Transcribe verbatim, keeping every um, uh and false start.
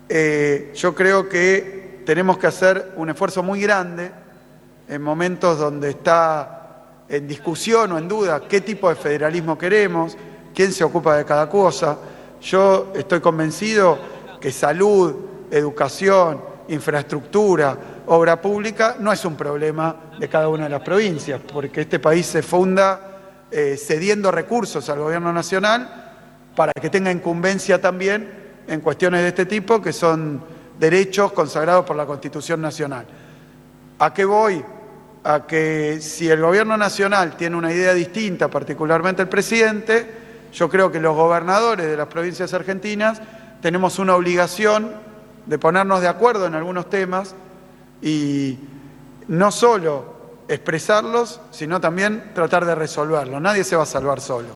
eh, yo creo que tenemos que hacer un esfuerzo muy grande en momentos donde está en discusión o en duda qué tipo de federalismo queremos, quién se ocupa de cada cosa. Yo estoy convencido que salud, educación, infraestructura, obra pública no es un problema de cada una de las provincias, porque este país se funda eh, cediendo recursos al gobierno nacional para que tenga incumbencia también en cuestiones de este tipo, que son derechos consagrados por la Constitución Nacional. ¿A qué voy? A que si el gobierno nacional tiene una idea distinta, particularmente el presidente, yo creo que los gobernadores de las provincias argentinas tenemos una obligación de ponernos de acuerdo en algunos temas y no solo expresarlos, sino también tratar de resolverlos. Nadie se va a salvar solo.